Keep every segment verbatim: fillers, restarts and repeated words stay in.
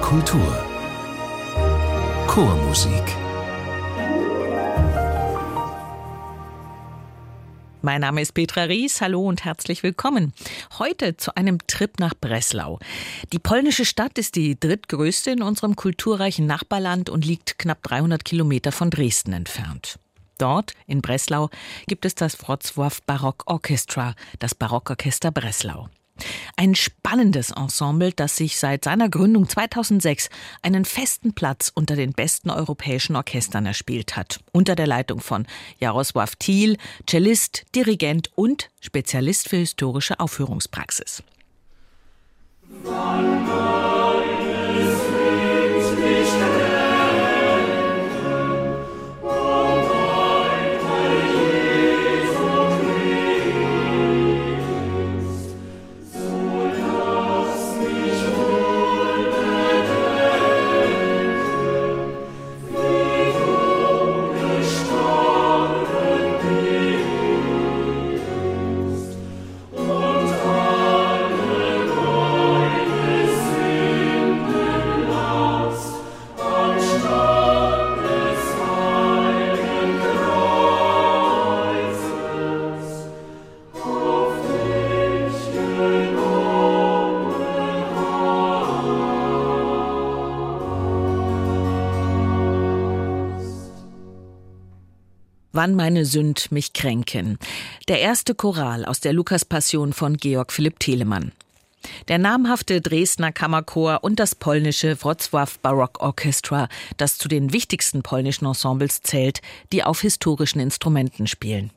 Kultur Chormusik. Mein Name ist Petra Ries, hallo und herzlich willkommen. Heute zu einem Trip nach Breslau. Die polnische Stadt ist die drittgrößte in unserem kulturreichen Nachbarland und liegt knapp dreihundert Kilometer von Dresden entfernt. Dort, in Breslau, gibt es das Wrocław Baroque Orchestra, das Barockorchester Breslau. Ein spannendes Ensemble, das sich seit seiner Gründung zweitausendsechs einen festen Platz unter den besten europäischen Orchestern erspielt hat. Unter der Leitung von Jarosław Thiel, Cellist, Dirigent und Spezialist für historische Aufführungspraxis. Wann meine Sünd mich kränken. Der erste Choral aus der Lukas-Passion von Georg Philipp Telemann. Der namhafte Dresdner Kammerchor und das polnische Wrocław Baroque Orchestra, das zu den wichtigsten polnischen Ensembles zählt, die auf historischen Instrumenten spielen.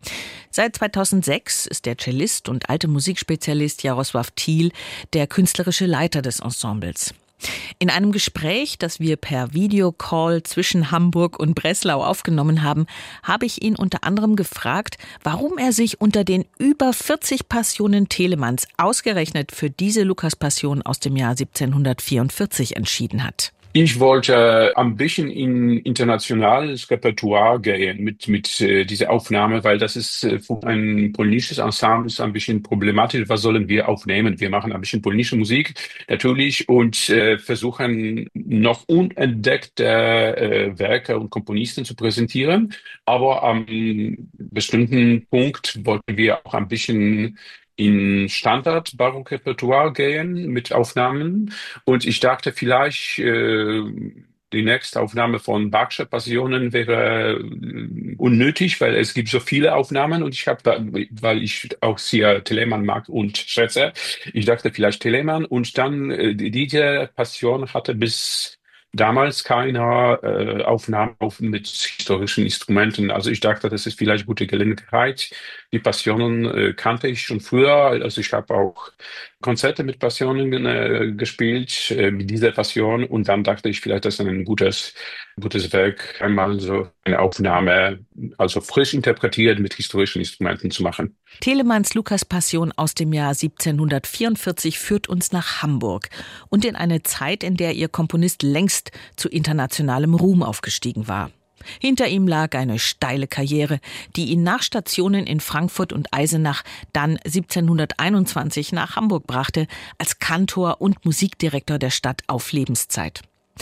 Seit zweitausendsechs ist der Cellist und alte Musikspezialist Jarosław Thiel der künstlerische Leiter des Ensembles. In einem Gespräch, das wir per Videocall zwischen Hamburg und Breslau aufgenommen haben, habe ich ihn unter anderem gefragt, warum er sich unter den über vierzig Passionen Telemanns ausgerechnet für diese Lukas-Passion aus dem Jahr siebzehnhundertvierundvierzig entschieden hat. Ich wollte ein bisschen in internationales Repertoire gehen mit mit äh, dieser Aufnahme, weil das ist äh, für ein polnisches Ensemble ist ein bisschen problematisch. Was sollen wir aufnehmen? Wir machen ein bisschen polnische Musik natürlich und äh, versuchen noch unentdeckte äh, Werke und Komponisten zu präsentieren. Aber am bestimmten Punkt wollten wir auch ein bisschen in Standard-Barock-Repertoire gehen mit Aufnahmen. Und ich dachte, vielleicht äh, die nächste Aufnahme von Bachsche Passionen wäre äh, unnötig, weil es gibt so viele Aufnahmen. Und ich habe, weil ich auch sehr Telemann mag und schätze, ich dachte vielleicht Telemann. Und dann, äh, diese Passion hatte bis damals keine äh, Aufnahmen auf, mit historischen Instrumenten. Also ich dachte, das ist vielleicht gute Gelegenheit. Die Passionen äh, kannte ich schon früher. Also ich habe auch Konzerte mit Passionen äh, gespielt, äh, mit dieser Passion. Und dann dachte ich, vielleicht das ist ein gutes, gutes Werk, einmal so eine Aufnahme, also frisch interpretiert mit historischen Instrumenten zu machen. Telemanns Lukas-Passion aus dem Jahr siebzehnhundertvierundvierzig führt uns nach Hamburg und in eine Zeit, in der ihr Komponist längst zu internationalem Ruhm aufgestiegen war. Hinter ihm lag eine steile Karriere, die ihn nach Stationen in Frankfurt und Eisenach dann siebzehnhunderteinundzwanzig nach Hamburg brachte, als Kantor und Musikdirektor der Stadt auf Lebenszeit.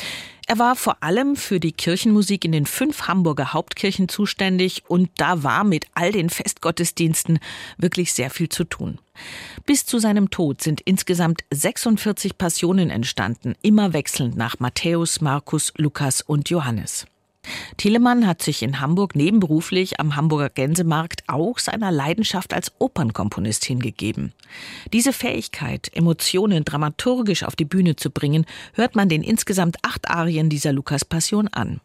Er war vor allem für die Kirchenmusik in den fünf Hamburger Hauptkirchen zuständig und da war mit all den Festgottesdiensten wirklich sehr viel zu tun. Bis zu seinem Tod sind insgesamt sechsundvierzig Passionen entstanden, immer wechselnd nach Matthäus, Markus, Lukas und Johannes. Telemann hat sich in Hamburg nebenberuflich am Hamburger Gänsemarkt auch seiner Leidenschaft als Opernkomponist hingegeben. Diese Fähigkeit, Emotionen dramaturgisch auf die Bühne zu bringen, hört man den insgesamt acht Arien dieser Lukas-Passion an.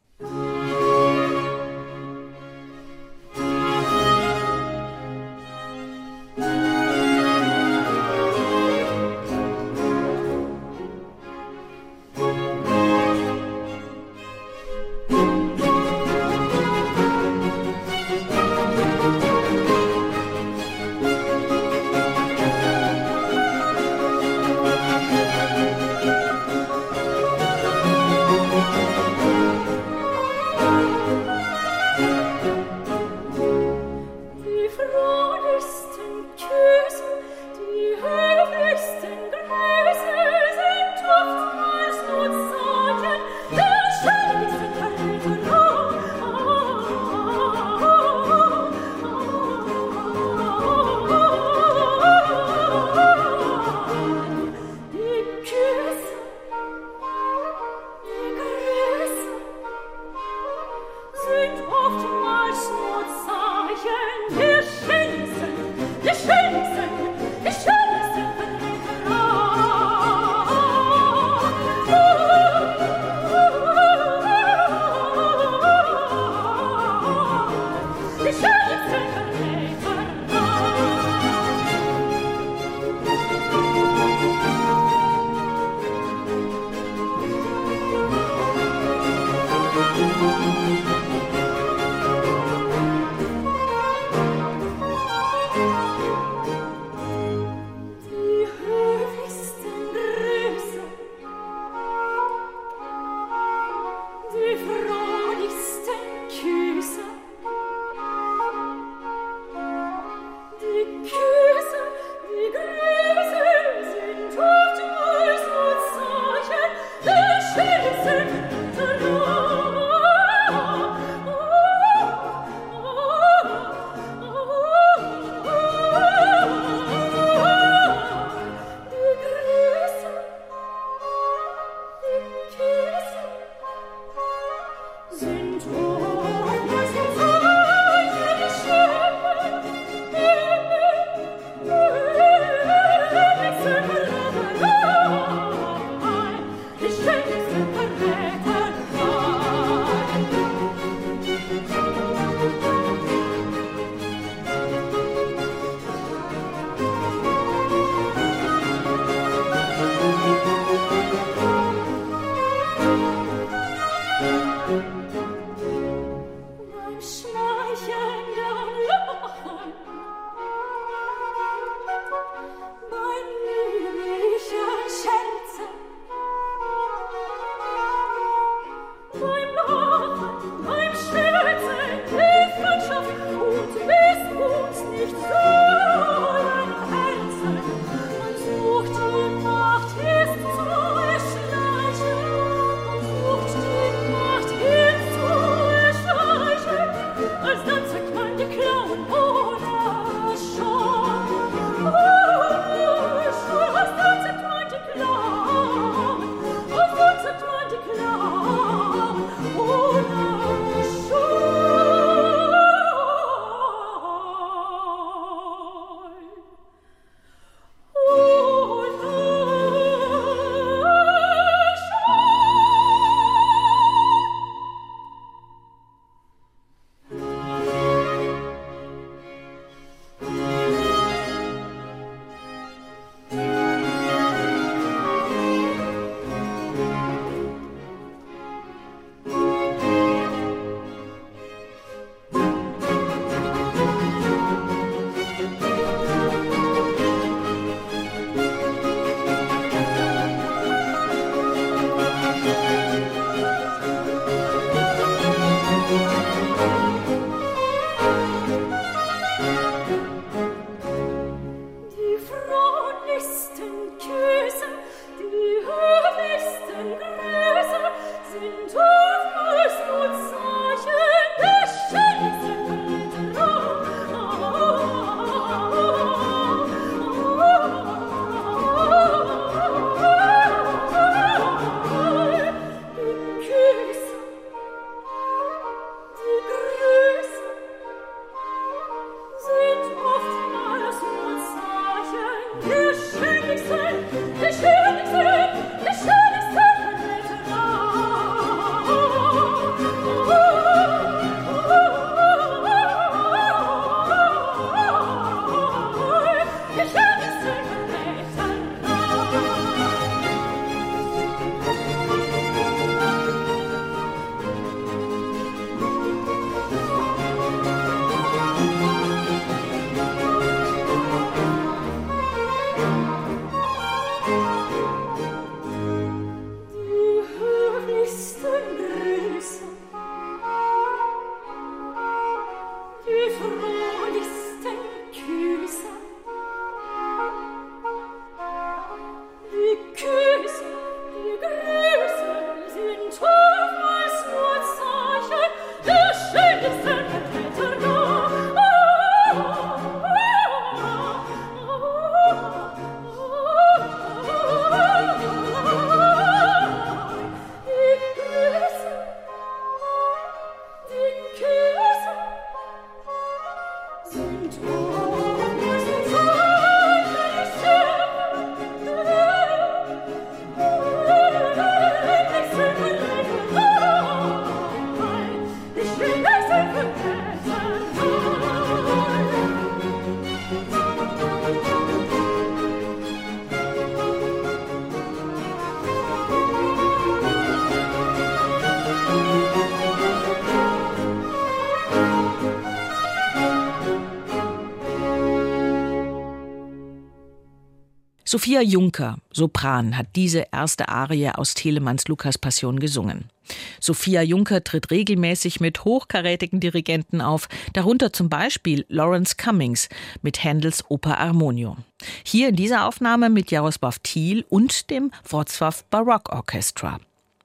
Sophia Juncker, Sopran, hat diese erste Arie aus Telemanns Lukas-Passion gesungen. Sophia Juncker tritt regelmäßig mit hochkarätigen Dirigenten auf, darunter zum Beispiel Lawrence Cummings mit Händels Oper Harmonium. Hier in dieser Aufnahme mit Jaroslav Thiel und dem Wrocław Baroque Orchestra.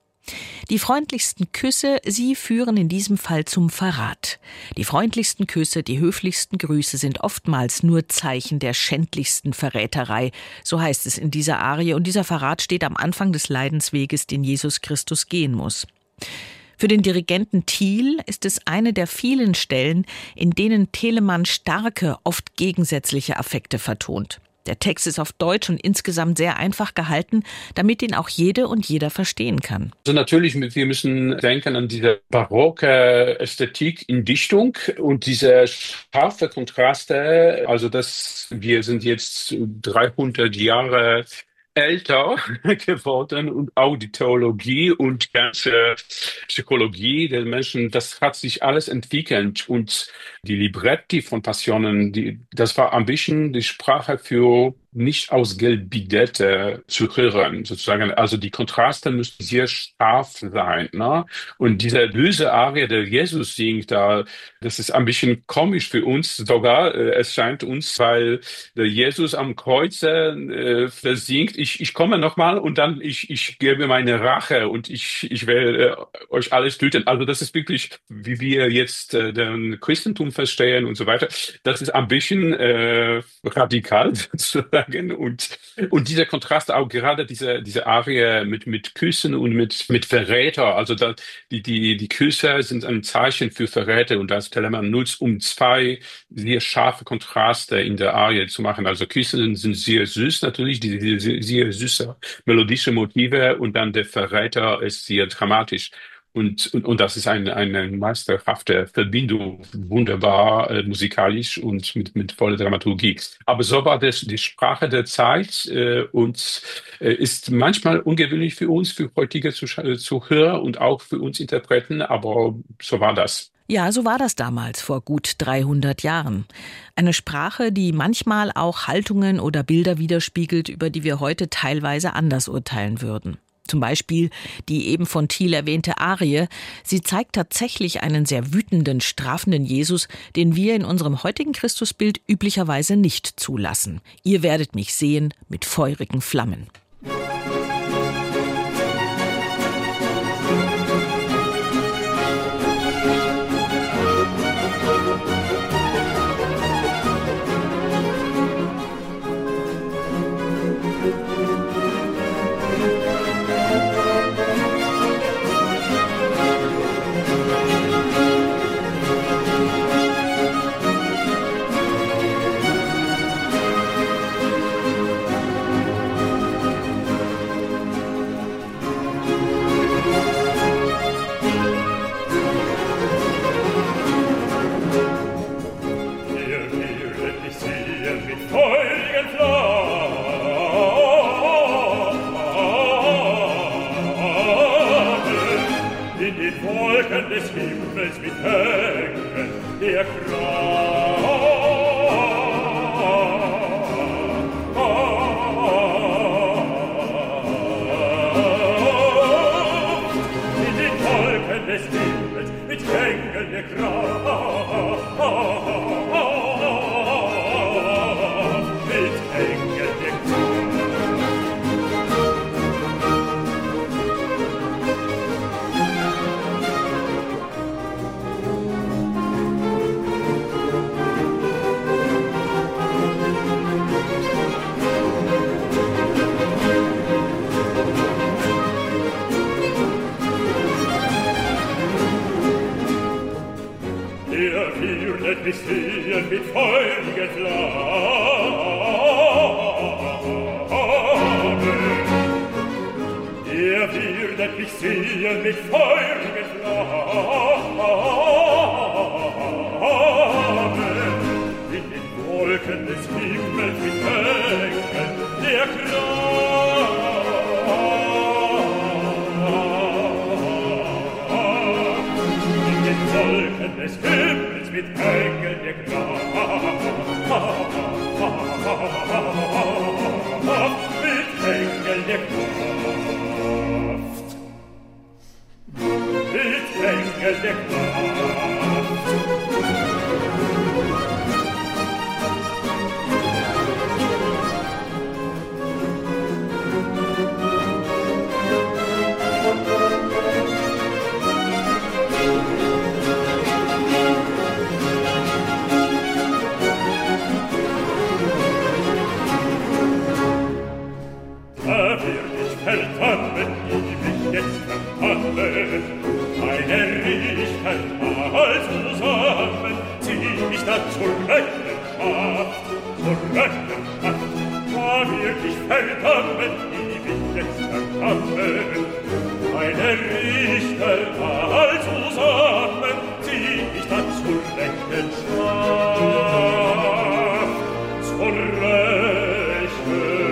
Die freundlichsten Küsse, sie führen in diesem Fall zum Verrat. Die freundlichsten Küsse, die höflichsten Grüße sind oftmals nur Zeichen der schändlichsten Verräterei. So heißt es in dieser Arie, und dieser Verrat steht am Anfang des Leidensweges, den Jesus Christus gehen muss. Für den Dirigenten Thiel ist es eine der vielen Stellen, in denen Telemann starke, oft gegensätzliche Affekte vertont. Der Text ist auf Deutsch und insgesamt sehr einfach gehalten, damit ihn auch jede und jeder verstehen kann. Also natürlich, wir müssen denken an diese barocke Ästhetik in Dichtung und diese scharfe Kontraste. Also das, wir sind jetzt dreihundert Jahre älter geworden und auch die Theologie und ganze Psychologie der Menschen, das hat sich alles entwickelt und die Libretti von Passionen, die, das war ein bisschen die Sprache für nicht ausgebildete zu hören, sozusagen. Also die Kontraste müssen sehr scharf sein, ne? Und diese böse Arie, der Jesus singt, da, das ist ein bisschen komisch für uns sogar. Es scheint uns, weil der Jesus am Kreuze äh, versinkt, ich, ich komme nochmal und dann ich, ich gebe meine Rache und ich, ich will äh, euch alles töten. Also das ist wirklich, wie wir jetzt äh, den Christentum verstehen und so weiter. Das ist ein bisschen äh, radikal sozusagen. Und, und dieser Kontrast auch gerade diese, diese Arie mit, mit Küssen und mit, mit Verräter. Also da, die, die, die Küsse sind ein Zeichen für Verräter und das Telemann nutzt, um zwei sehr scharfe Kontraste in der Arie zu machen. Also Küsse sind sehr süß natürlich, die, die sehr, sehr süße melodische Motive und dann der Verräter ist sehr dramatisch. Und, und, und das ist eine, eine meisterhafte Verbindung, wunderbar äh, musikalisch und mit, mit voller Dramaturgie. Aber so war das die Sprache der Zeit äh, und äh, ist manchmal ungewöhnlich für uns, für heutige Zuhörer und auch für uns Interpreten, aber so war das. Ja, so war das damals, vor gut dreihundert Jahren. Eine Sprache, die manchmal auch Haltungen oder Bilder widerspiegelt, über die wir heute teilweise anders urteilen würden. Zum Beispiel die eben von Thiel erwähnte Arie. Sie zeigt tatsächlich einen sehr wütenden, strafenden Jesus, den wir in unserem heutigen Christusbild üblicherweise nicht zulassen. Ihr werdet mich sehen mit feurigen Flammen. Des Himmels mit Engeln, der Kraft. In den Wolken des Himmels mit Engeln der Kraft. Mit Engeln der Kraft. Wird mich sehen mit feurigen Flammen. Er wird mich sehen mit feurigen Flammen. In den Wolken des Himmels mit Engeln der Kraft. In den Wolken des Himmels mit Engeln der Kraft. Engel der Kraft. Mit Engel der Kraft. Verdammen, die mich jetzt verdammen, meine Richter all zusammen, zieh mich da zur Rechenschaft, zur Rechenschaft. Da wird ich verdammen, die mich jetzt verdammen, meine Richter all zusammen, zieh mich da zur Rechenschaft, zur Rechenschaft.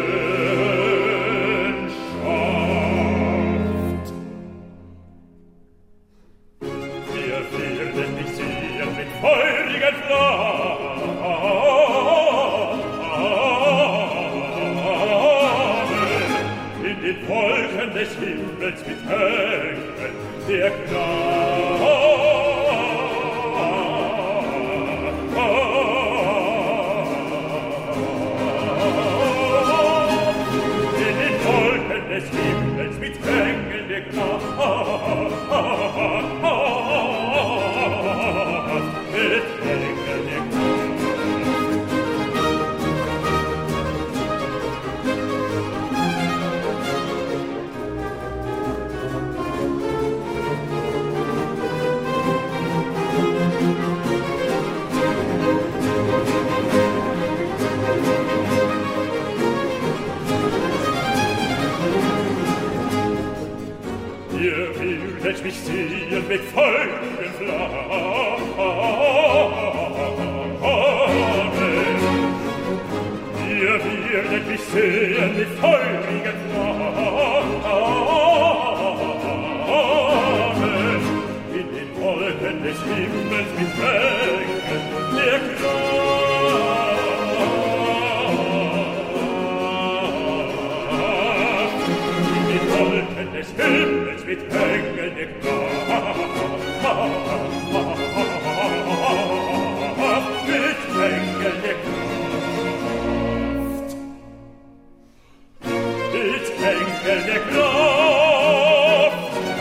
Feurigen Flammen, in den Wolken des Himmels mit Engeln der Kraft. In den Wolken des Himmels mit Engeln der Kraft. Ihr würdet mich sehen mit feurigen Flammen. Ihr würdet mich sehen mit feurigen Flammen. In den Wolken des Himmels mit Engeln der Kraft. In den Wolken des Himmels mit Engeln der Kraft. Mit Engeln der Kraft. Mit Engeln der Kraft.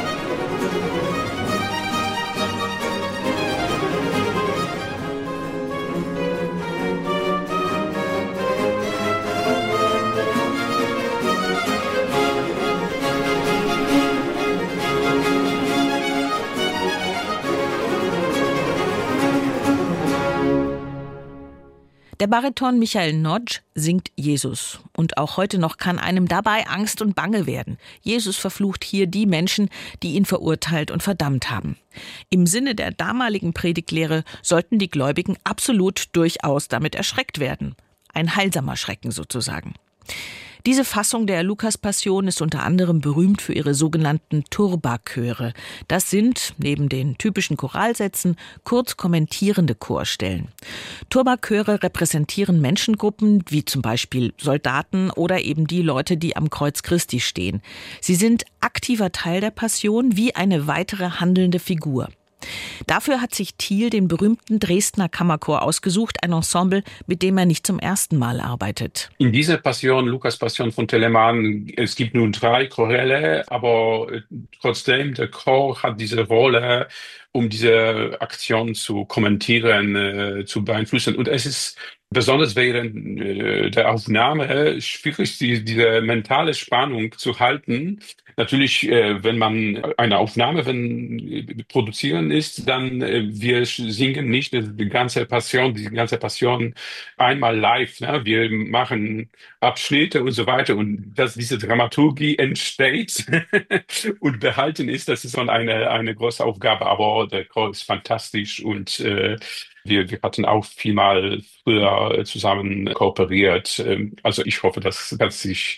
Der Bariton Michael Nodge singt Jesus. Und auch heute noch kann einem dabei Angst und Bange werden. Jesus verflucht hier die Menschen, die ihn verurteilt und verdammt haben. Im Sinne der damaligen Predigtlehre sollten die Gläubigen absolut durchaus damit erschreckt werden. Ein heilsamer Schrecken sozusagen. Diese Fassung der Lukas-Passion ist unter anderem berühmt für ihre sogenannten Turba-Chöre. Das sind, neben den typischen Choralsätzen, kurz kommentierende Chorstellen. Turba-Chöre repräsentieren Menschengruppen, wie zum Beispiel Soldaten oder eben die Leute, die am Kreuz Christi stehen. Sie sind aktiver Teil der Passion, wie eine weitere handelnde Figur. Dafür hat sich Thiel den berühmten Dresdner Kammerchor ausgesucht, ein Ensemble, mit dem er nicht zum ersten Mal arbeitet. In dieser Passion, Lukas Passion von Telemann, es gibt nun drei Choräle, aber trotzdem, der Chor hat diese Rolle, um diese Aktion zu kommentieren, äh, zu beeinflussen. Und es ist besonders während äh, der Aufnahme schwierig, die, diese mentale Spannung zu halten. Natürlich, äh, wenn man eine Aufnahme wenn, äh, produzieren ist, dann äh, wir singen nicht die ganze Passion, die ganze Passion einmal live. Ne? Wir machen Abschnitte und so weiter. Und dass diese Dramaturgie entsteht und behalten ist, das ist schon eine, eine große Aufgabe. Aber der Chor ist fantastisch und äh, wir, wir hatten auch vielmal früher zusammen kooperiert. Also ich hoffe, dass, dass sich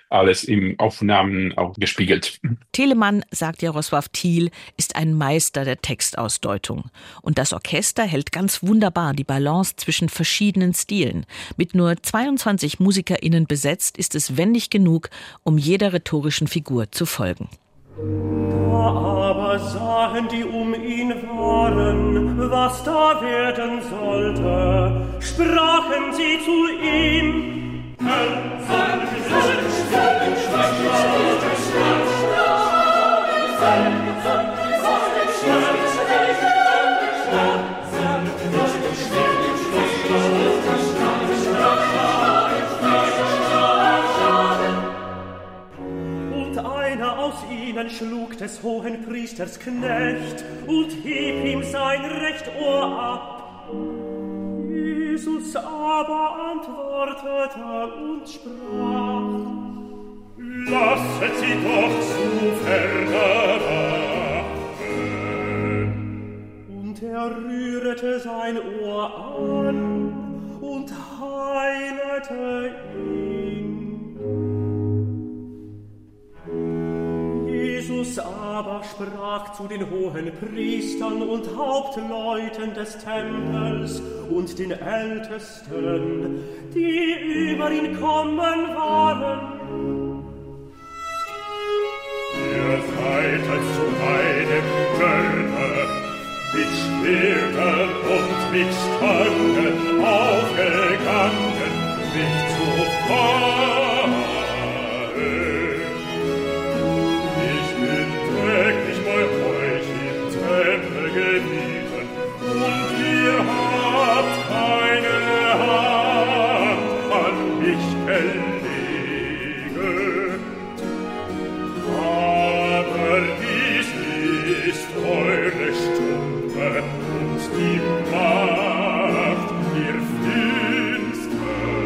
alles im Aufnahmen auch gespiegelt. Telemann, sagt Jarosław Thiel, ist ein Meister der Textausdeutung. Und das Orchester hält ganz wunderbar die Balance zwischen verschiedenen Stilen. Mit nur zweiundzwanzig MusikerInnen besetzt ist es wendig genug, um jeder rhetorischen Figur zu folgen. Da aber sahen die um ihn waren, was da werden sollte, sprachen sie zu ihm: Herr, sei schlug des hohen Priesters Knecht und hieb ihm sein recht Ohr ab. Jesus aber antwortete und sprach: Lasset sie doch zu verderben. Und er rührete sein Ohr an und heilete ihn. Jesus aber sprach zu den hohen Priestern und Hauptleuten des Tempels und den Ältesten, die über ihn kommen waren: Ihr seid zu meinem Körper mit Schwertern und mit Stangen aufgegangen, mich zu fahren. Täglich bei euch im Tempel gebieten, und ihr habt keine Hand an mich gelegt. Aber dies ist eure Stunde und die Macht ihr Finsternis.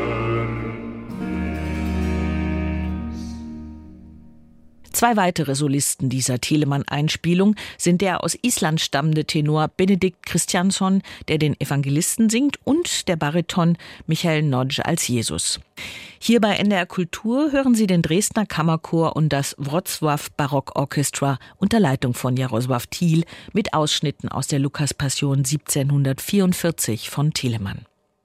Zwei weitere Solisten dieser Telemann-Einspielung sind der aus Island stammende Tenor Benedikt Kristjansson, der den Evangelisten singt, und der Bariton Michael Nodge als Jesus. Hier bei N D R Kultur hören Sie den Dresdner Kammerchor und das Wrocław Baroque Orchestra unter Leitung von Jarosław Thiel mit Ausschnitten aus der Lukas-Passion siebzehnhundertvierundvierzig von Telemann.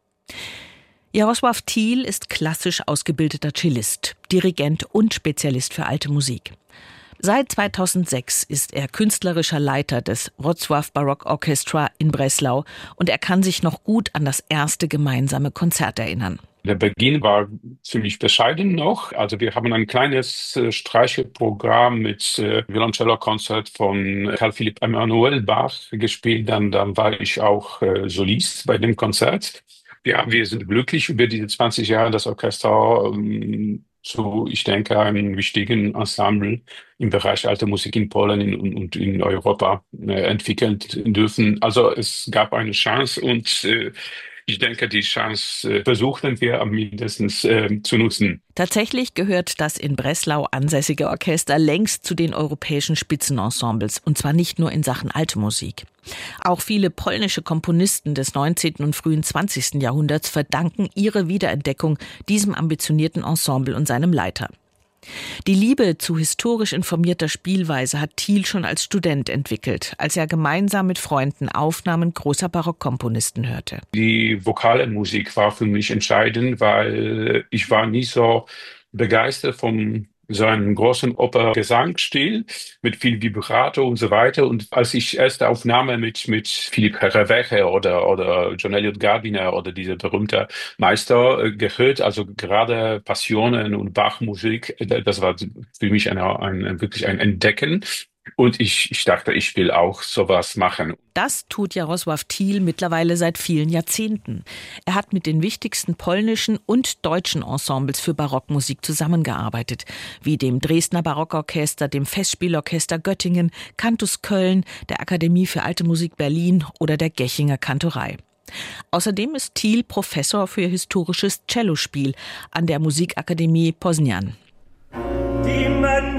Jarosław Thiel ist klassisch ausgebildeter Cellist, Dirigent und Spezialist für alte Musik. Seit zweitausendsechs ist er künstlerischer Leiter des Wrocław Baroque Orchestra in Breslau und er kann sich noch gut an das erste gemeinsame Konzert erinnern. Der Beginn war ziemlich bescheiden noch. Also wir haben ein kleines äh, Streicherprogramm mit äh, Violoncello-Konzert von Karl Philipp Emanuel Bach gespielt. Dann, dann war ich auch äh, Solist bei dem Konzert. Ja, wir sind glücklich über diese zwanzig Jahre das Orchester ähm, zu, ich denke, einem wichtigen Ensemble im Bereich alte Musik in Polen in, und in Europa äh, entwickeln dürfen. Also es gab eine Chance und äh, ich denke, die Chance äh, versuchen wir am mindestens äh, zu nutzen. Tatsächlich gehört das in Breslau ansässige Orchester längst zu den europäischen Spitzenensembles, und zwar nicht nur in Sachen alte Musik. Auch viele polnische Komponisten des neunzehnten und frühen zwanzigsten Jahrhunderts verdanken ihre Wiederentdeckung diesem ambitionierten Ensemble und seinem Leiter. Die Liebe zu historisch informierter Spielweise hat Thiel schon als Student entwickelt, als er gemeinsam mit Freunden Aufnahmen großer Barockkomponisten hörte. Die vokale Musik war für mich entscheidend, weil ich war nie so begeistert vom so einem großen Oper-Gesangsstil mit viel Vibrato und so weiter. Und als ich erste Aufnahme mit mit Philipp Herreweghe oder oder John Eliot Gardiner oder dieser berühmte Meister äh, gehört, also gerade Passionen und Bachmusik, das war für mich ein, ein wirklich ein Entdecken. Und ich, ich dachte, ich will auch sowas machen. Das tut Jarosław Thiel mittlerweile seit vielen Jahrzehnten. Er hat mit den wichtigsten polnischen und deutschen Ensembles für Barockmusik zusammengearbeitet, wie dem Dresdner Barockorchester, dem Festspielorchester Göttingen, Cantus Köln, der Akademie für Alte Musik Berlin oder der Gechinger Kantorei. Außerdem ist Thiel Professor für historisches Cellospiel an der Musikakademie Poznań. Die Männer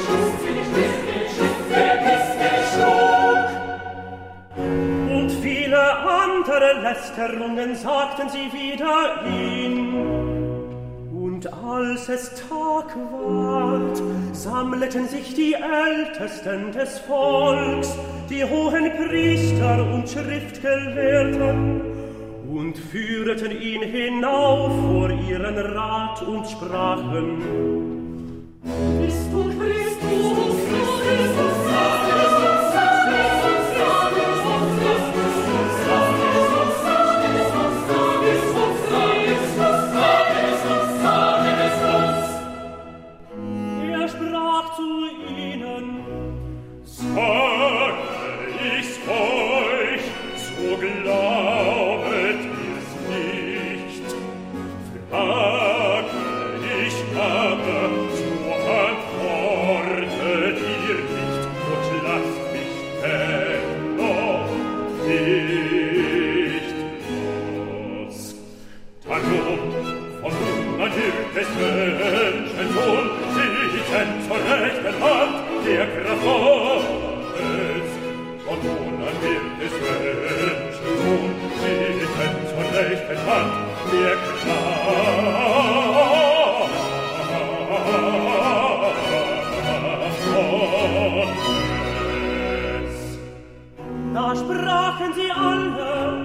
Und viele andere Lästerungen sagten sie wider ihn. Und als es Tag ward, sammelten sich die Ältesten des Volks, die hohen Priester und Schriftgelehrten, und führeten ihn hinauf vor ihren Rat und sprachen: Bist du Christus, Christus, er sprach zu ihnen: Sage ich's euch, so glaubet ihr's nicht. Frage ich aber, so antwortet ihr nicht, und lasst mich dennoch nicht los. Darum, von nun an wird des Menschen Sohn sitzen zur rechten Hand der Kraft Gottes. Von nun an wird des Menschen Sohn sitzen zur rechten Hand der Kraft Gottes. Da sprachen sie alle: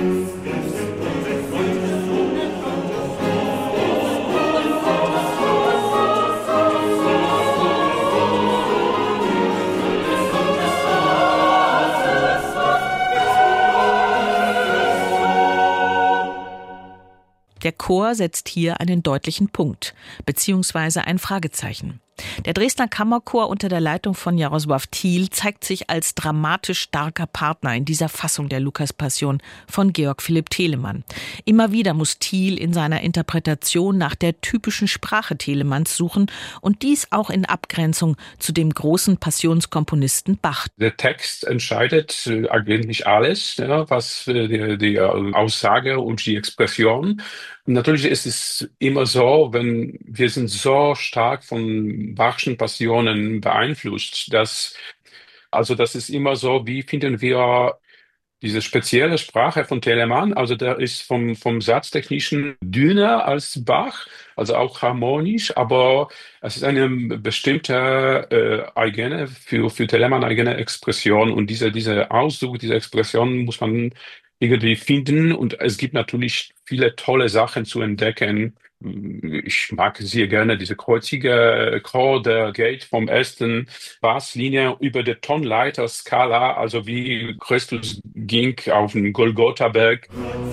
Der Chor setzt hier einen deutlichen Punkt, beziehungsweise ein Fragezeichen. Der Dresdner Kammerchor unter der Leitung von Jarosław Thiel zeigt sich als dramatisch starker Partner in dieser Fassung der Lukas-Passion von Georg Philipp Telemann. Immer wieder muss Thiel in seiner Interpretation nach der typischen Sprache Telemanns suchen und dies auch in Abgrenzung zu dem großen Passionskomponisten Bach. Der Text entscheidet äh, eigentlich alles, ja, was äh, die, die Aussage und die Expression. Natürlich ist es immer so, wenn wir sind so stark von Bachschen Passionen beeinflusst, dass also das ist immer so, wie finden wir diese spezielle Sprache von Telemann, also der ist vom vom Satztechnischen dünner als Bach, also auch harmonisch, aber es ist eine bestimmte äh, eigene für für Telemann eigene Expression und diese diese Ausdruck, diese Expression muss man irgendwie finden und es gibt natürlich viele tolle Sachen zu entdecken. Ich mag sehr gerne diese kreuzige Chor, der geht vom ersten Basslinie über die Tonleiterskala, also wie Christus ging auf den Golgotha-Berg.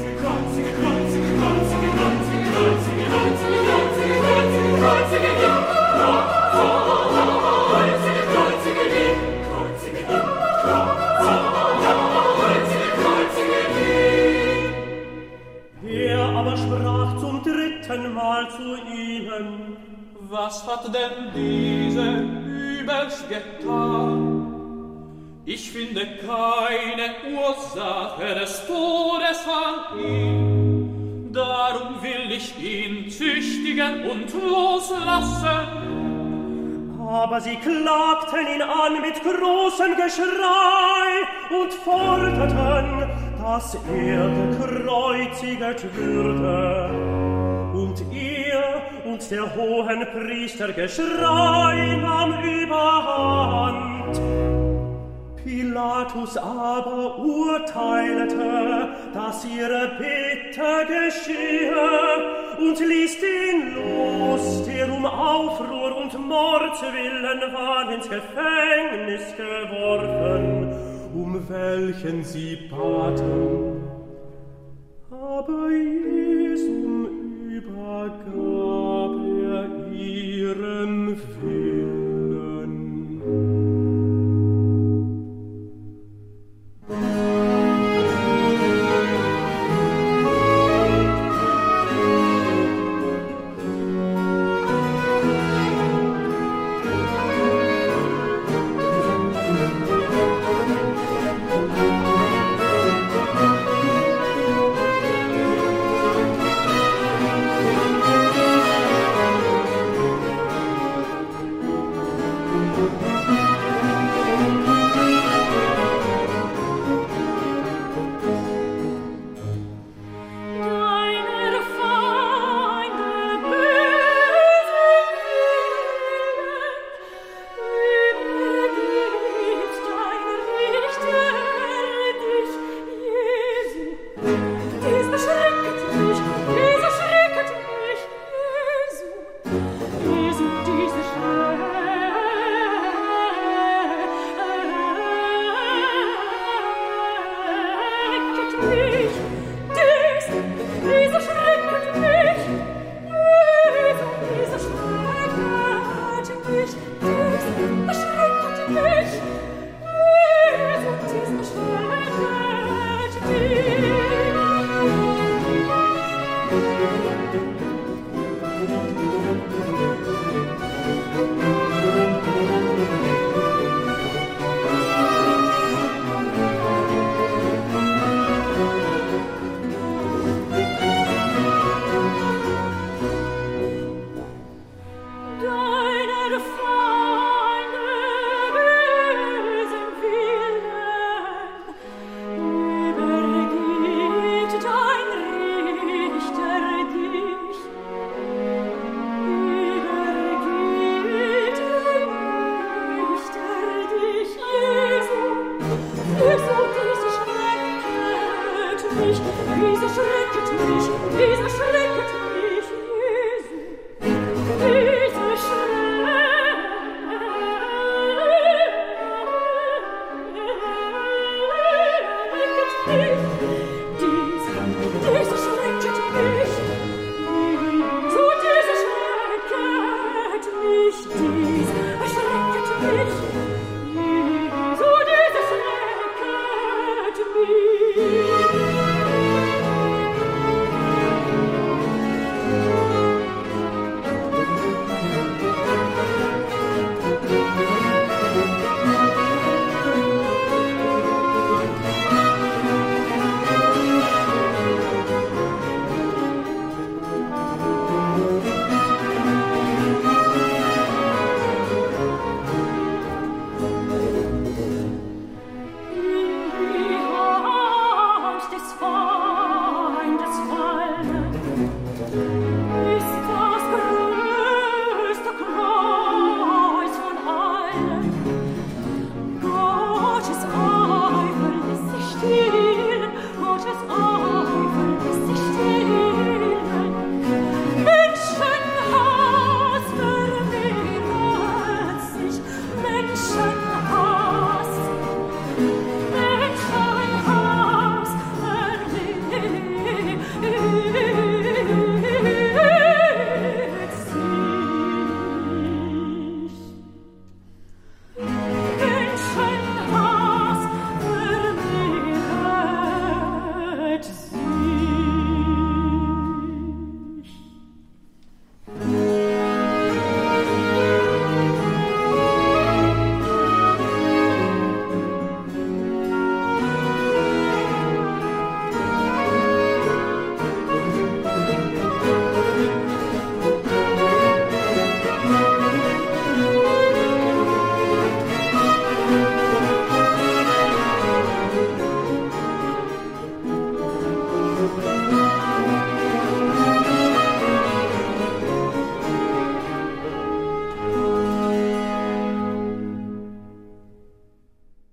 Mal zu ihnen: Was hat denn diese übelst getan? Ich finde keine Ursache des Todes an ihm. Darum will ich ihn züchtigen und loslassen. Aber sie klagten ihn an mit großem Geschrei und forderten, dass er gekreuziget würde. Und ihr und der hohen Priester Geschrei nahm überhand. Pilatus aber urteilte, dass ihre Bitte geschehe, und ließ den los, der um Aufruhr und Mords willen war ins Gefängnis geworfen, um welchen sie baten. Aber Jesum übergab er ihrem Willen.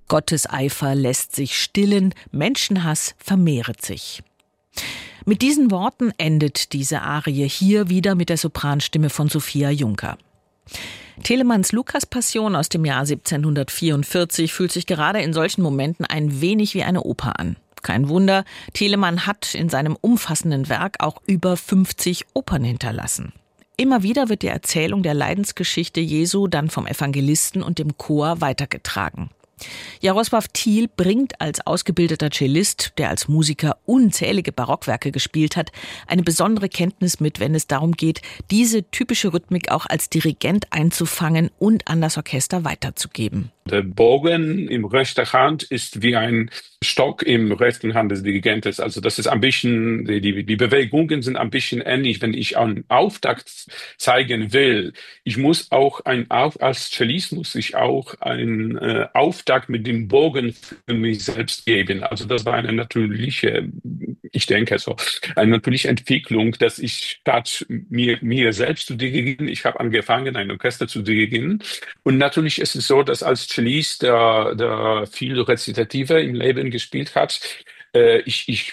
Gottes Eifer lässt sich stillen, Menschenhass vermehret sich. Mit diesen Worten endet diese Arie hier wieder mit der Sopranstimme von Sophia Juncker. Telemanns Lukas-Passion aus dem Jahr siebzehnhundertvierundvierzig fühlt sich gerade in solchen Momenten ein wenig wie eine Oper an. Kein Wunder, Telemann hat in seinem umfassenden Werk auch über fünfzig Opern hinterlassen. Immer wieder wird die Erzählung der Leidensgeschichte Jesu dann vom Evangelisten und dem Chor weitergetragen. Jaroslav Thiel bringt als ausgebildeter Cellist, der als Musiker unzählige Barockwerke gespielt hat, eine besondere Kenntnis mit, wenn es darum geht, diese typische Rhythmik auch als Dirigent einzufangen und an das Orchester weiterzugeben. Der Bogen im rechten Hand ist wie ein Stock im rechten Hand des Dirigentes. Also das ist ein bisschen, die, die Bewegungen sind ein bisschen ähnlich. Wenn ich einen Auftakt zeigen will, ich muss auch ein, als Cellist muss ich auch einen äh, Auftakt mit dem Bogen für mich selbst geben. Also das war eine natürliche, ich denke so, eine natürliche Entwicklung, dass ich statt mir, mir selbst zu dirigieren, ich habe angefangen, ein Orchester zu dirigieren. Und natürlich ist es so, dass als Cellist, der, der viel Rezitative im Leben gespielt hat, äh, ich, ich,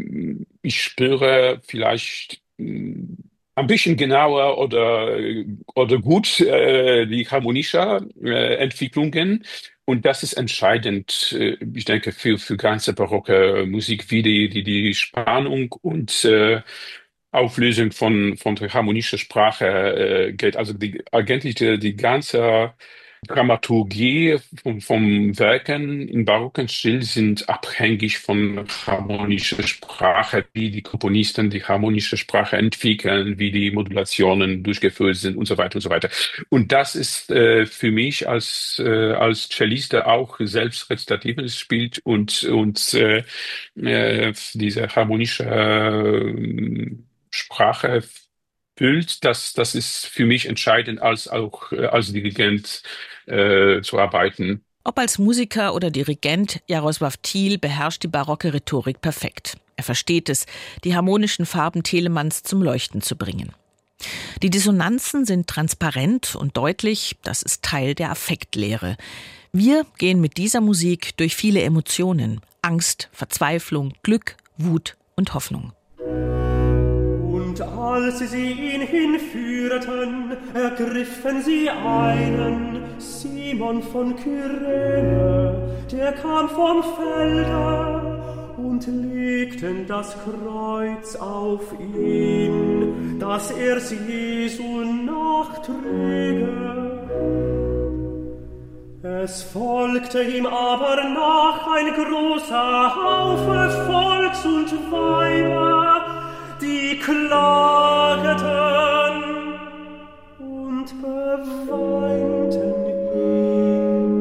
ich spüre vielleicht mh, ein bisschen genauer oder, oder gut äh, die harmonische äh, Entwicklungen. Und das ist entscheidend, äh, ich denke, für, für ganze barocke Musik, wie die, die, die Spannung und äh, Auflösung von, von der harmonischen Sprache äh, geht. Also die, eigentlich die, die ganze Dramaturgie vom, vom Werken im barocken Stil sind abhängig von harmonischer Sprache, wie die Komponisten die harmonische Sprache entwickeln, wie die Modulationen durchgeführt sind und so weiter und so weiter. Und das ist äh, für mich als äh, als Cellist, der auch selbst Rezitatives spielt und und äh, äh, diese harmonische äh, Sprache füllt, das, das ist für mich entscheidend, als auch äh, als Dirigent äh, zu arbeiten. Ob als Musiker oder Dirigent, Jaroslav Thiel beherrscht die barocke Rhetorik perfekt. Er versteht es, die harmonischen Farben Telemanns zum Leuchten zu bringen. Die Dissonanzen sind transparent und deutlich, das ist Teil der Affektlehre. Wir gehen mit dieser Musik durch viele Emotionen: Angst, Verzweiflung, Glück, Wut und Hoffnung. Und als sie ihn hinführten, ergriffen sie einen, Simon von Kyrene, der kam vom Felde, und legten das Kreuz auf ihn, dass er Jesu nachträge. Es folgte ihm aber nach ein großer Haufe Volks und Weiber, die klageten und beweinten ihn.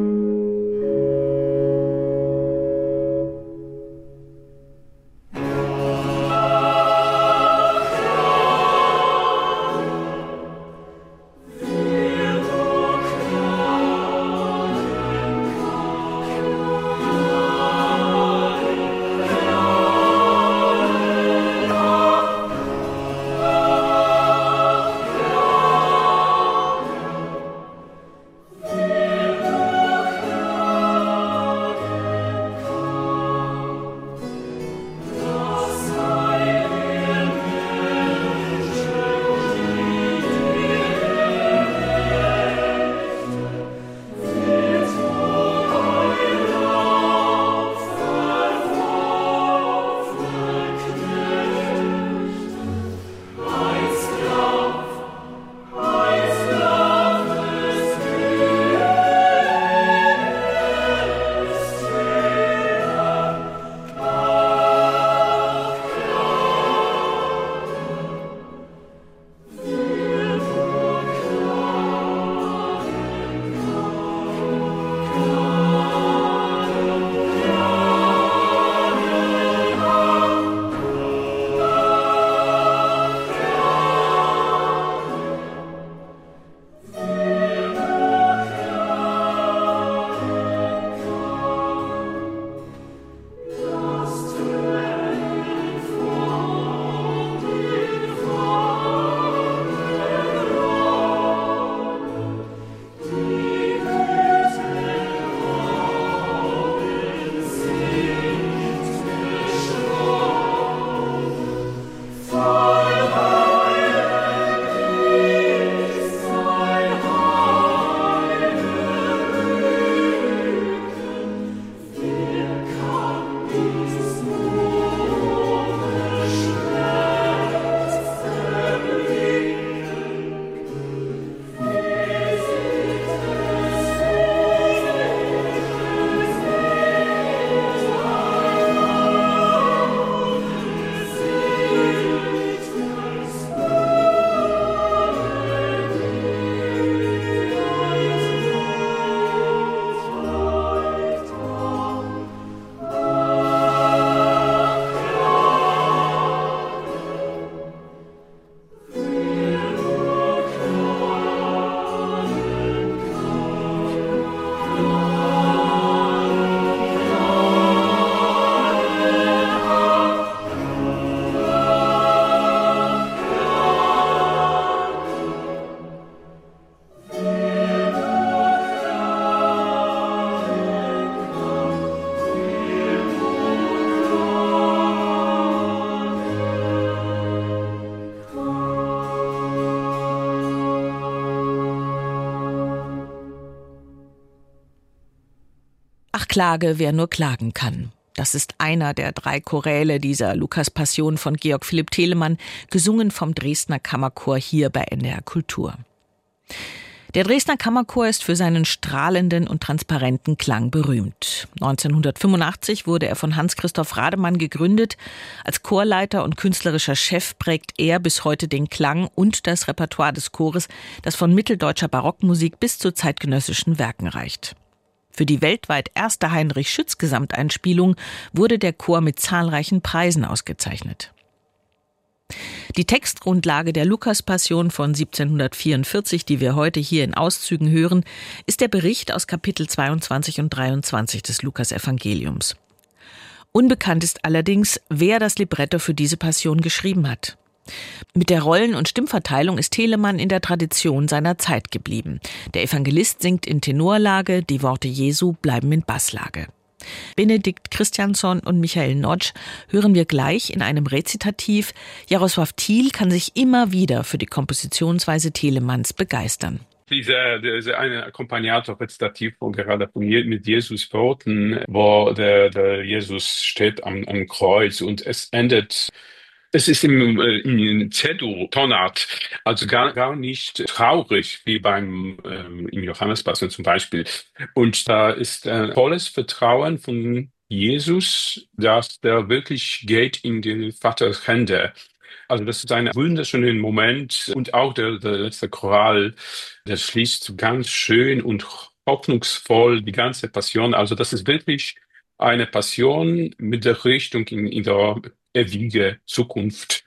Ach, klage, wer nur klagen kann. Das ist einer der drei Choräle dieser Lukas-Passion von Georg Philipp Telemann, gesungen vom Dresdner Kammerchor hier bei N D R Kultur. Der Dresdner Kammerchor ist für seinen strahlenden und transparenten Klang berühmt. neunzehnhundertfünfundachtzig wurde er von Hans-Christoph Rademann gegründet. Als Chorleiter und künstlerischer Chef prägt er bis heute den Klang und das Repertoire des Chores, das von mitteldeutscher Barockmusik bis zu zeitgenössischen Werken reicht. Für die weltweit erste Heinrich-Schütz-Gesamteinspielung wurde der Chor mit zahlreichen Preisen ausgezeichnet. Die Textgrundlage der Lukas-Passion von siebzehnhundertvierundvierzig, die wir heute hier in Auszügen hören, ist der Bericht aus Kapitel zweiundzwanzig und dreiundzwanzig des Lukas-Evangeliums. Unbekannt ist allerdings, wer das Libretto für diese Passion geschrieben hat. Mit der Rollen- und Stimmverteilung ist Telemann in der Tradition seiner Zeit geblieben. Der Evangelist singt in Tenorlage, die Worte Jesu bleiben in Basslage. Benedikt Christiansson und Michael Notsch hören wir gleich in einem Rezitativ. Jaroslav Thiel kann sich immer wieder für die Kompositionsweise Telemanns begeistern. Dieser, dieser eine Accompagnato-Rezitativ, wo gerade von mit Jesus Worten, wo der, der Jesus steht am, am Kreuz und es endet. Es ist im, im C-Dur-Tonart, also gar, gar nicht traurig, wie beim ähm, im Johannespassion zum Beispiel. Und da ist ein volles Vertrauen von Jesus, dass der wirklich geht in die Vaters Hände. Also das ist ein wunderschöner Moment. Und auch der, der letzte Choral, der schließt ganz schön und hoffnungsvoll die ganze Passion. Also das ist wirklich eine Passion mit der Richtung in, in der ewige Zukunft.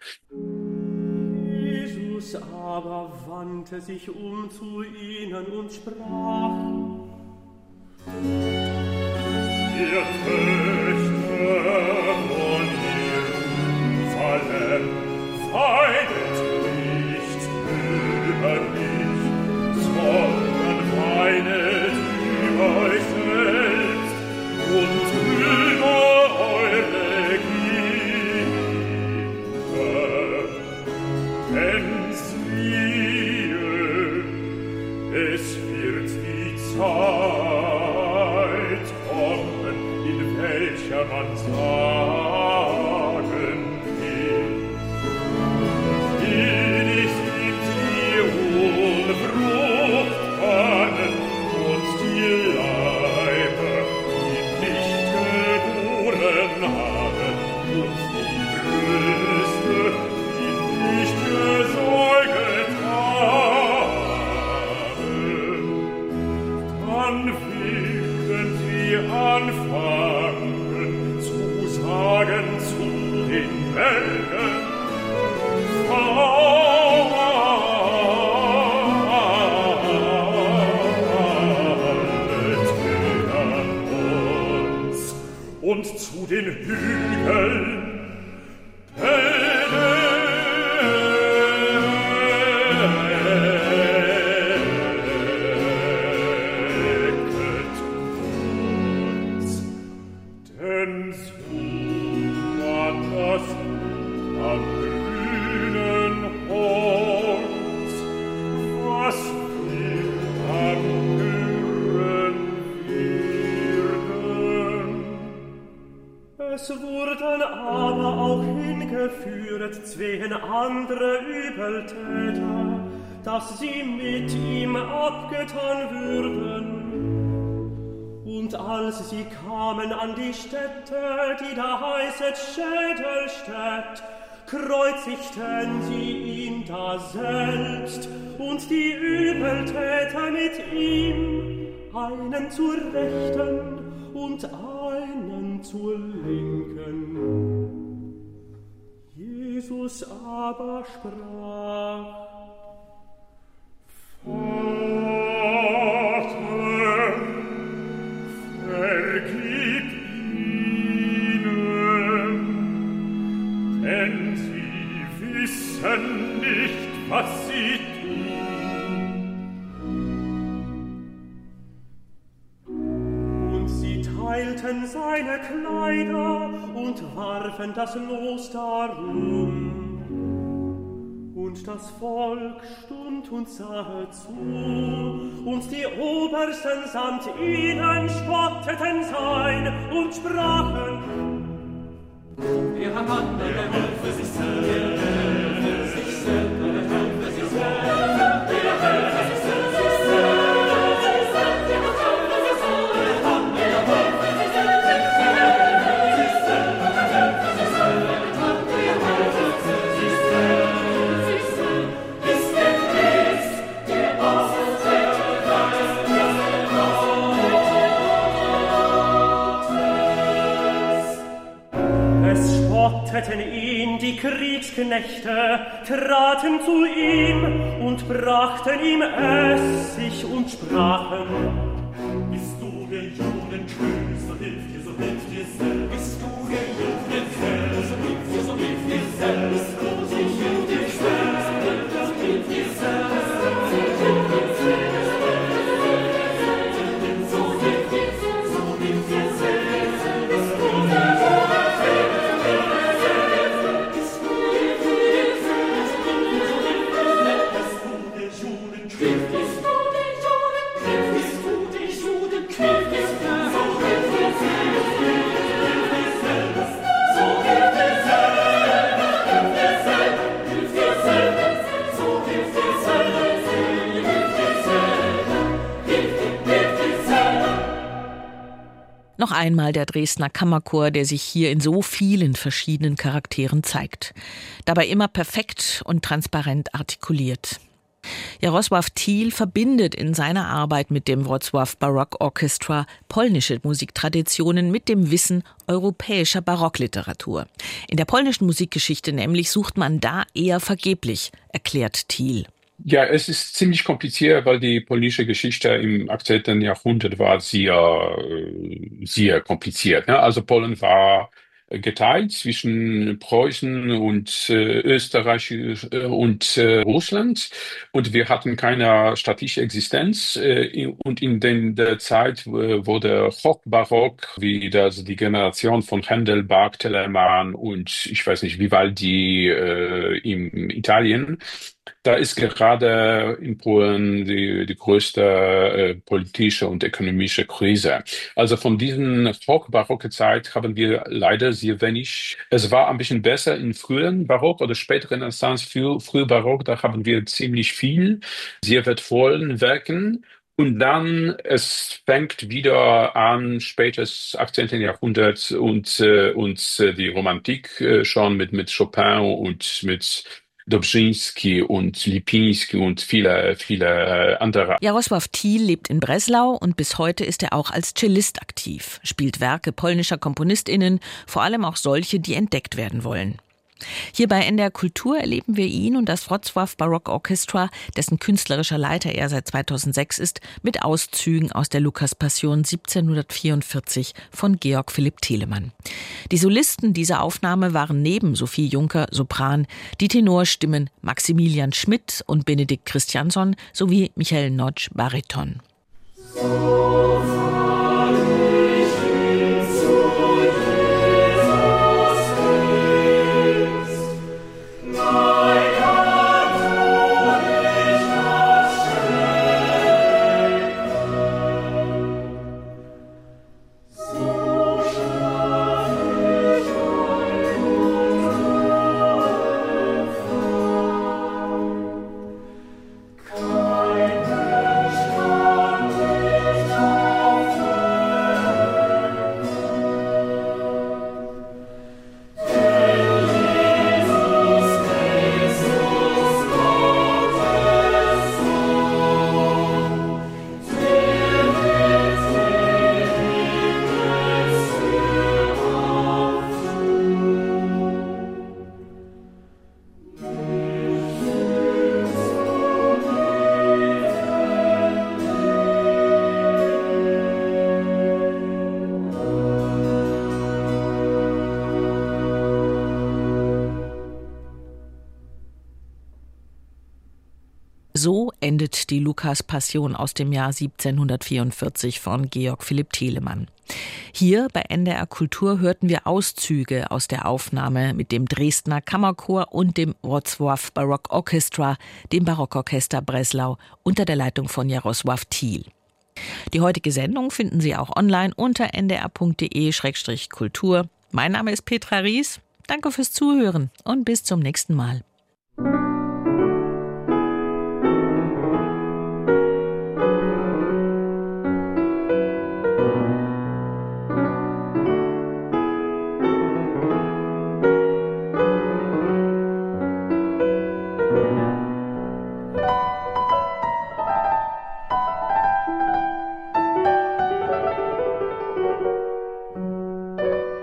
Jesus aber wandte sich um zu ihnen und sprach: Ihr Töchter von Jerusalem, weinet nicht über mich, sondern weinet über euch selbst und über eure Kinder. Denn siehe, es wird die Zeit kommen, in welcher man sagen wird: Selig sind die Unfruchtbaren und die Leiber, die nicht geboren haben, und die Brüste, die nicht gesäuget haben. Dann werden sie anfangen zu sagen zu den Bergen: und zu den Hügeln zween andere Übeltäter, dass sie mit ihm abgetan würden. Und als sie kamen an die Stätte, die da heißet Schädelstätt, kreuzigten sie ihn da selbst und die Übeltäter mit ihm, einen zur Rechten und einen zur Linken. Jesus aber sprach: Vater, vergib ihnen, denn sie wissen nicht, was sie tun. Und sie teilten seine Kleider und warfen das Los darum. Und Und das Volk stund und sahe zu, und die Obersten samt ihnen spotteten sein und sprachen: Wir haben andere Helfer sich selber, sich selber, Helfer sich selber, wir helfen sich selber, sich selber, sich selber, wir helfen sich selber, wir haben andere Helfer sich selber, sich selber, sich selber, helfen sich selber, wir haben andere Helfer sich selber, sich selber, sich selber, ist der Christ, der Auserwählte Geist, der Gottes. Es spotteten ihn die Kriegsknechte, traten zu ihm und brachten ihm Essig und sprachen: Bist du der Judenkönig, so hilf dir, so hilf dir selbst. Bist du der Judenkönig, so hilf dir, so hilf dir selbst. Bist du der Judenkönig, so hilf dir selbst. So hilf dir selbst, so hilf dir selbst, so hilf dir selbst. Bist du der Noch einmal der Dresdner Kammerchor, der sich hier in so vielen verschiedenen Charakteren zeigt. Dabei immer perfekt und transparent artikuliert. Jarosław Thiel verbindet in seiner Arbeit mit dem Wrocław Baroque Orchestra polnische Musiktraditionen mit dem Wissen europäischer Barockliteratur. In der polnischen Musikgeschichte nämlich sucht man da eher vergeblich, erklärt Thiel. Ja, es ist ziemlich kompliziert, weil die polnische Geschichte im achtzehnten. Jahrhundert war sehr, sehr kompliziert. Ne? Also Polen war geteilt zwischen Preußen und äh, Österreich äh, und äh, Russland, und wir hatten keine staatliche Existenz, äh, und in den, der Zeit äh, wurde Hochbarock, wie das die Generation von Händel, Bach, Telemann und ich weiß nicht Vivaldi äh, in Italien. Da ist gerade in Polen die, die größte äh, politische und ökonomische Krise. Also von diesen hochbarocke Zeit haben wir leider sehr wenig. Es war ein bisschen besser in frühen Barock oder späteren Renaissance, früh, Frühbarock, da haben wir ziemlich viel, sehr wertvollen Werken. Und dann, es fängt wieder an, spätes achtzehnten. Jahrhundert und, äh, und äh, die Romantik äh, schon mit, mit Chopin und mit Dobrzyński und Lipinski und viele, viele andere. Jarosław Thiel lebt in Breslau und bis heute ist er auch als Cellist aktiv, spielt Werke polnischer KomponistInnen, vor allem auch solche, die entdeckt werden wollen. Hier bei N D R Kultur erleben wir ihn und das Wrocław Baroque Orchestra, dessen künstlerischer Leiter er seit zweitausendsechs ist, mit Auszügen aus der Lukas-Passion siebzehnhundertvierundvierzig von Georg Philipp Telemann. Die Solisten dieser Aufnahme waren neben Sophie Juncker, Sopran, die Tenorstimmen Maximilian Schmidt und Benedikt Christiansson sowie Michael Notsch, Bariton. Kein Mensch kann dich endet die Lukas-Passion aus dem Jahr siebzehnhundertvierundvierzig von Georg Philipp Telemann. Hier bei N D R Kultur hörten wir Auszüge aus der Aufnahme mit dem Dresdner Kammerchor und dem Wrocław Baroque Orchestra, dem Barockorchester Breslau, unter der Leitung von Jarosław Thiel. Die heutige Sendung finden Sie auch online unter n d r punkt d e slash kultur. Mein Name ist Petra Ries. Danke fürs Zuhören und bis zum nächsten Mal. Thank you.